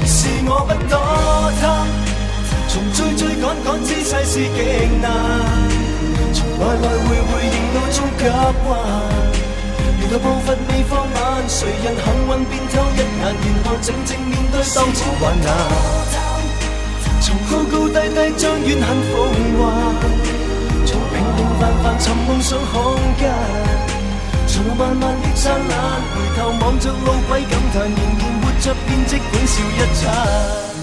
是我不躲他，從追趕姿勢是極難，從來回迎路中急彎，沿途步伐未放慢，誰人幸運便偷一眼，然後靜靜面對當前患難，從高低將怨恨風華，從平凡尋夢想空間，從慢的燦爛，回頭望着路軌感嘆，仍然活着便即管笑一餐。